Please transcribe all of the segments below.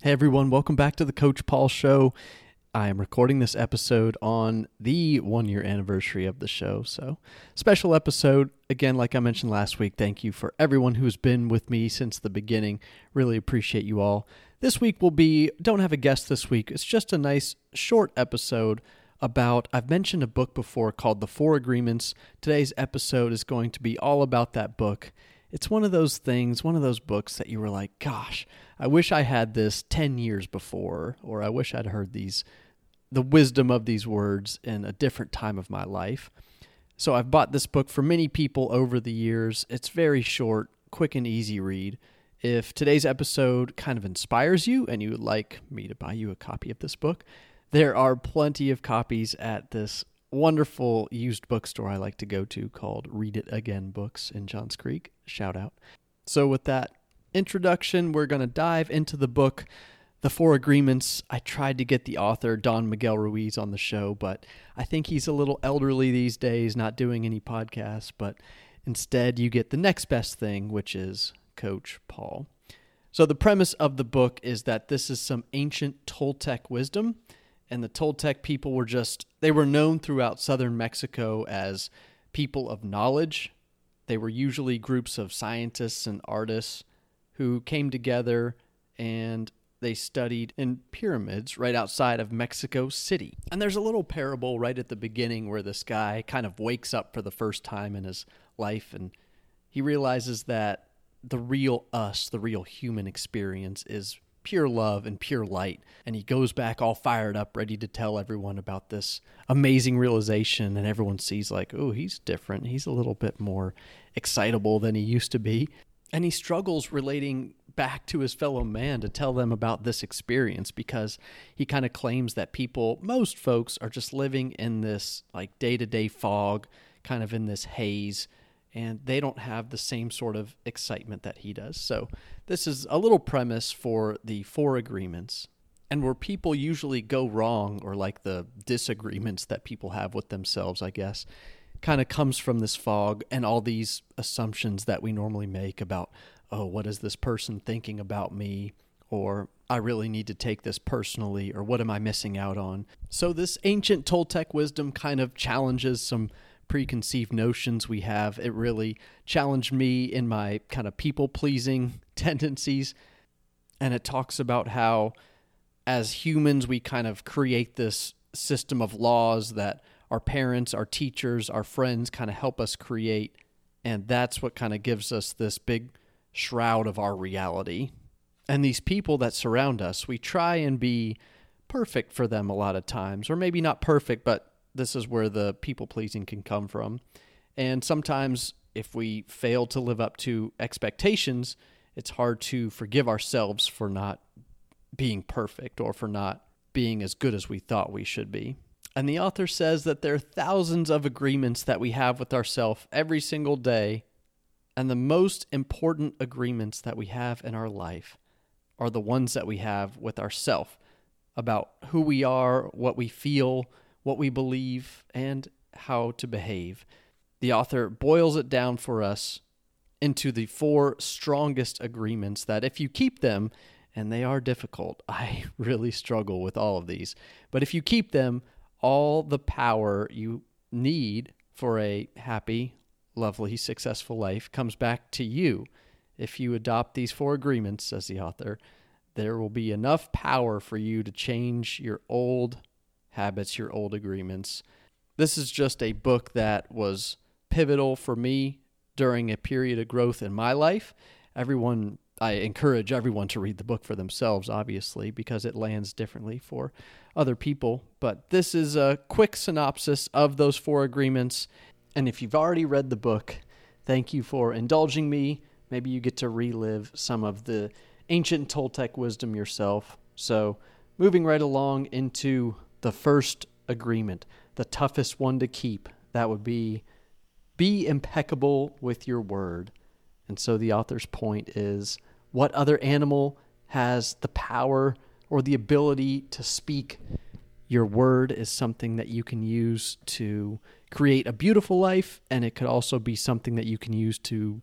Hey everyone, welcome back to the Coach Paul Show. I am recording this episode on the 1-year anniversary of the show, so special episode. Again, like I mentioned last week, thank you for everyone who's been with me since the beginning. Really appreciate you all. This week don't have a guest this week. It's just a nice short episode about, I've mentioned a book before called The 4 Agreements. Today's episode is going to be all about that book. It's one of those things, one of those books that you were like, gosh, I wish I had this 10 years before, or I wish I'd heard the wisdom of these words in a different time of my life. So I've bought this book for many people over the years. It's very short, quick and easy read. If today's episode kind of inspires you and you would like me to buy you a copy of this book, there are plenty of copies at this wonderful used bookstore I like to go to called Read It Again Books in Johns Creek. Shout out. So with that introduction, we're going to dive into the book, The 4 Agreements. I tried to get the author, Don Miguel Ruiz, on the show, but I think he's a little elderly these days, not doing any podcasts, but instead you get the next best thing, which is Coach Paul. So the premise of the book is that this is some ancient Toltec wisdom, and the Toltec people they were known throughout southern Mexico as people of knowledge. They were usually groups of scientists and artists who came together and they studied in pyramids right outside of Mexico City. And there's a little parable right at the beginning where this guy kind of wakes up for the first time in his life and he realizes that the real us, the real human experience is pure love and pure light. And he goes back all fired up, ready to tell everyone about this amazing realization. And everyone sees like, oh, he's different. He's a little bit more excitable than he used to be. And he struggles relating back to his fellow man to tell them about this experience because he kind of claims that most folks are just living in this like day-to-day fog, kind of in this haze, and they don't have the same sort of excitement that he does. So this is a little premise for the 4 agreements, and where people usually go wrong, or like the disagreements that people have with themselves, I guess, kind of comes from this fog and all these assumptions that we normally make about, oh, what is this person thinking about me? Or I really need to take this personally, or what am I missing out on? So this ancient Toltec wisdom kind of challenges some preconceived notions we have. It really challenged me in my kind of people-pleasing tendencies. And it talks about how as humans, we kind of create this system of laws that our parents, our teachers, our friends kind of help us create. And that's what kind of gives us this big shroud of our reality. And these people that surround us, we try and be perfect for them a lot of times, or maybe not perfect, but this is where the people-pleasing can come from. And sometimes if we fail to live up to expectations, it's hard to forgive ourselves for not being perfect or for not being as good as we thought we should be. And the author says that there are thousands of agreements that we have with ourselves every single day, and the most important agreements that we have in our life are the ones that we have with ourselves about who we are, what we feel, what we believe, and how to behave. The author boils it down for us into the 4 strongest agreements that if you keep them, and they are difficult, I really struggle with all of these, but if you keep them, all the power you need for a happy, lovely, successful life comes back to you. If you adopt these 4 agreements, says the author, there will be enough power for you to change your old habits, your old agreements. This is just a book that was pivotal for me during a period of growth in my life. I encourage everyone to read the book for themselves, obviously, because it lands differently for other people. But this is a quick synopsis of those 4 agreements. And if you've already read the book, thank you for indulging me. Maybe you get to relive some of the ancient Toltec wisdom yourself. So moving right along into the first agreement, the toughest one to keep, that would be impeccable with your word. And so the author's point is, what other animal has the power or the ability to speak? Your word is something that you can use to create a beautiful life, and it could also be something that you can use to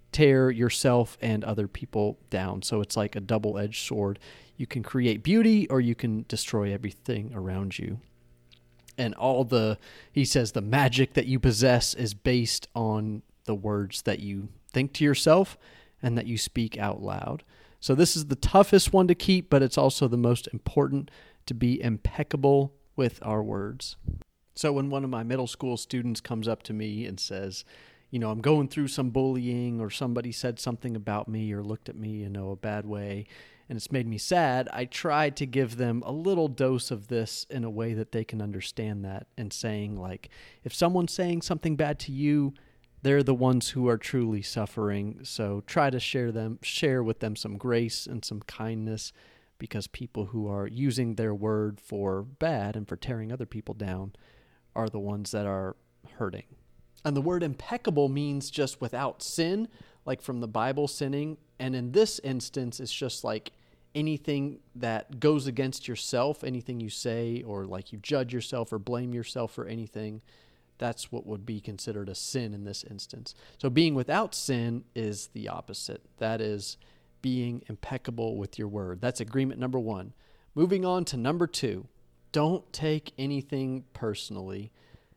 tear yourself and other people down. So it's like a double-edged sword. You can create beauty or you can destroy everything around you. And he says the magic that you possess is based on the words that you think to yourself and that you speak out loud. So this is the toughest one to keep, but it's also the most important, to be impeccable with our words. So when one of my middle school students comes up to me and says, I'm going through some bullying, or somebody said something about me or looked at me, a bad way, and it's made me sad, I try to give them a little dose of this in a way that they can understand that, and saying, like, if someone's saying something bad to you, they're the ones who are truly suffering. So try to share with them some grace and some kindness, because people who are using their word for bad and for tearing other people down are the ones that are hurting. And the word impeccable means just without sin, like from the Bible, sinning. And in this instance, it's just like anything that goes against yourself, anything you say, or like you judge yourself or blame yourself for anything. That's what would be considered a sin in this instance. So being without sin is the opposite. That is being impeccable with your word. That's agreement number 1. Moving on to number 2, don't take anything personally.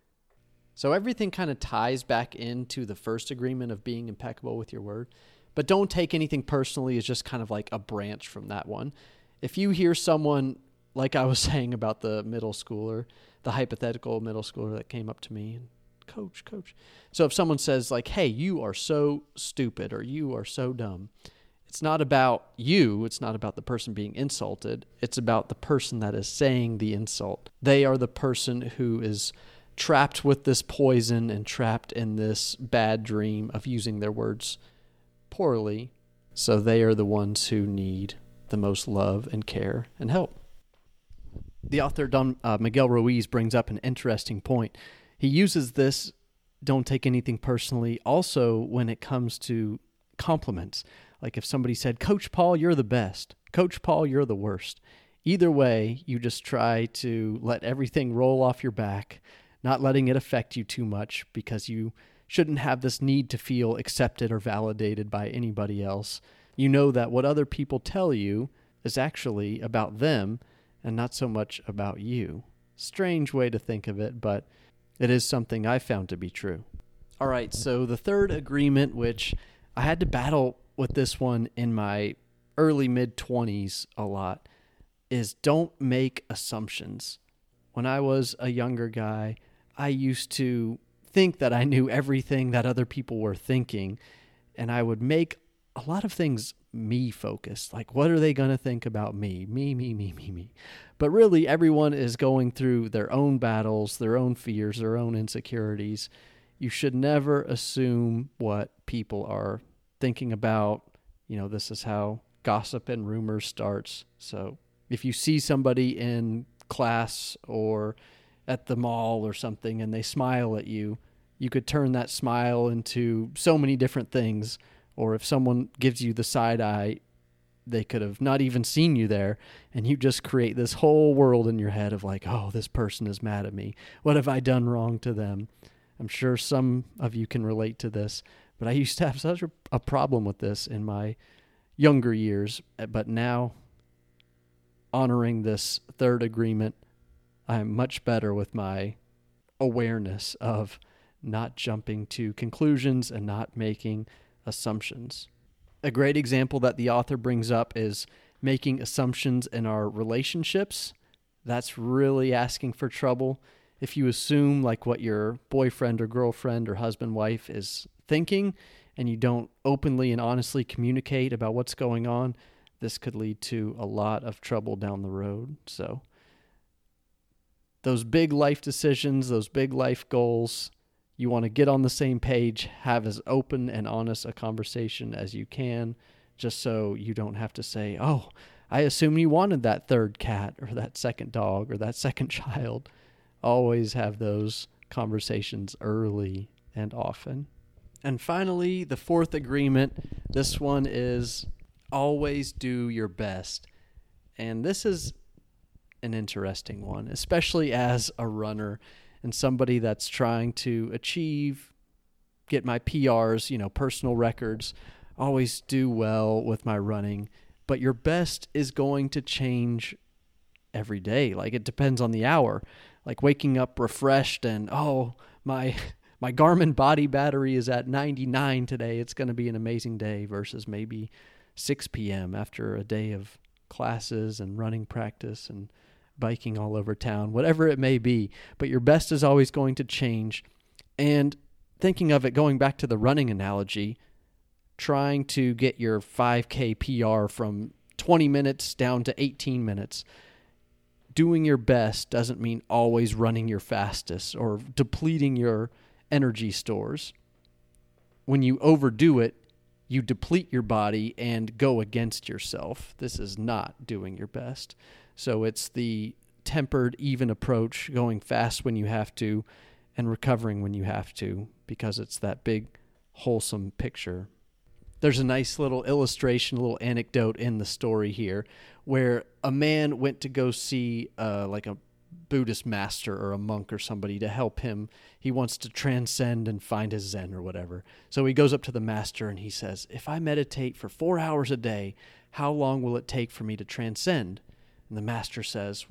So everything kind of ties back into the first agreement of being impeccable with your word. But don't take anything personally is just kind of like a branch from that one. If you hear someone, like I was saying about the middle schooler, the hypothetical middle schooler that came up to me and, coach. So if someone says like, hey, you are so stupid, or you are so dumb, it's not about you. It's not about the person being insulted. It's about the person that is saying the insult. They are the person who is trapped with this poison and trapped in this bad dream of using their words poorly. So they are the ones who need the most love and care and help. The author Don Miguel Ruiz brings up an interesting point. He uses this, don't take anything personally, also when it comes to compliments. Like if somebody said, Coach Paul, you're the best. Coach Paul, you're the worst. Either way, you just try to let everything roll off your back, not letting it affect you too much, because you shouldn't have this need to feel accepted or validated by anybody else. You know that what other people tell you is actually about them and not so much about you. Strange way to think of it, but it is something I found to be true. All right, so the third agreement, which I had to battle with this one in my early mid-20s a lot, is don't make assumptions. When I was a younger guy, I used to think that I knew everything that other people were thinking, and I would make a lot of things me focused. Like, what are they going to think about me? Me. But really, everyone is going through their own battles, their own fears, their own insecurities. You should never assume what people are thinking about. This is how gossip and rumors starts. So if you see somebody in class or at the mall or something and they smile at you, you could turn that smile into so many different things. Or if someone gives you the side eye, they could have not even seen you there, and you just create this whole world in your head of like, oh, this person is mad at me. What have I done wrong to them? I'm sure some of you can relate to this, but I used to have such a problem with this in my younger years. But now, honoring this third agreement, I'm much better with my awareness of not jumping to conclusions and not making assumptions. A great example that the author brings up is making assumptions in our relationships. That's really asking for trouble. If you assume like what your boyfriend or girlfriend or husband, wife is thinking, and you don't openly and honestly communicate about what's going on, this could lead to a lot of trouble down the road. So those big life decisions, those big life goals, you want to get on the same page, have as open and honest a conversation as you can, just so you don't have to say, oh, I assume you wanted that third cat or that second dog or that second child. Always have those conversations early and often. And finally, the fourth agreement, this one is always do your best. And this is an interesting one, especially as a runner and somebody that's trying to achieve get my PRs, personal records, always do well with my running. But your best is going to change every day. Like, it depends on the hour. Like waking up refreshed and, my Garmin body battery is at 99 today. It's going to be an amazing day versus maybe 6 p.m. after a day of classes and running practice and biking all over town, whatever it may be. But your best is always going to change. And thinking of it, going back to the running analogy, trying to get your 5K PR from 20 minutes down to 18 minutes. Doing your best doesn't mean always running your fastest or depleting your energy stores. When you overdo it, you deplete your body and go against yourself. This is not doing your best. So it's the tempered, even approach, going fast when you have to and recovering when you have to, because it's that big, wholesome picture. There's a nice little illustration, a little anecdote in the story here, where a man went to go see like a Buddhist master or a monk or somebody to help him. He wants to transcend and find his Zen or whatever. So he goes up to the master and he says, if I meditate for 4 hours a day, how long will it take for me to transcend? And the master says,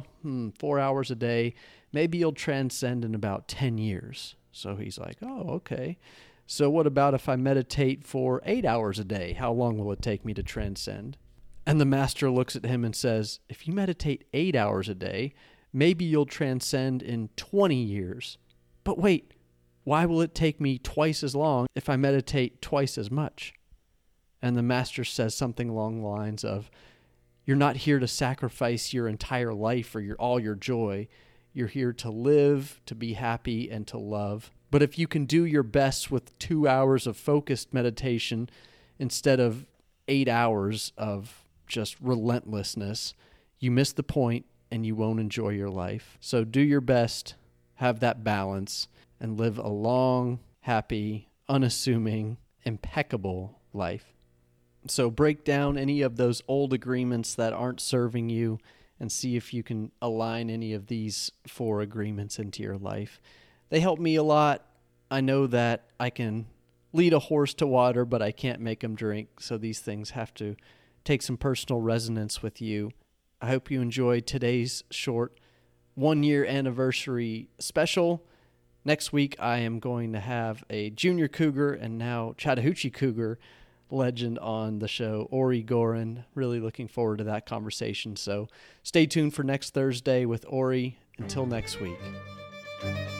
4 hours a day, maybe you'll transcend in about 10 years. So he's like, oh, okay. So what about if I meditate for 8 hours a day? How long will it take me to transcend? And the master looks at him and says, if you meditate 8 hours a day, maybe you'll transcend in 20 years. But wait, why will it take me twice as long if I meditate twice as much? And the master says something along the lines of, you're not here to sacrifice your entire life or all your joy. You're here to live, to be happy, and to love. But if you can do your best with 2 hours of focused meditation instead of 8 hours of just relentlessness, you miss the point and you won't enjoy your life. So do your best, have that balance, and live a long, happy, unassuming, impeccable life. So break down any of those old agreements that aren't serving you and see if you can align any of these 4 agreements into your life. They help me a lot. I know that I can lead a horse to water, but I can't make him drink. So these things have to take some personal resonance with you. I hope you enjoyed today's short 1-year anniversary special. Next week, I am going to have a junior cougar and now Chattahoochee cougar legend on the show, Ori Gorin. Really looking forward to that conversation. So stay tuned for next Thursday with Ori. Until next week.